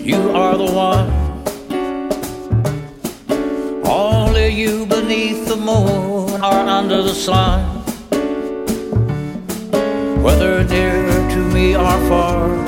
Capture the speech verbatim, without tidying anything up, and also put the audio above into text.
You are the one, only you beneath the moon or under the sun. Whether near to me or far,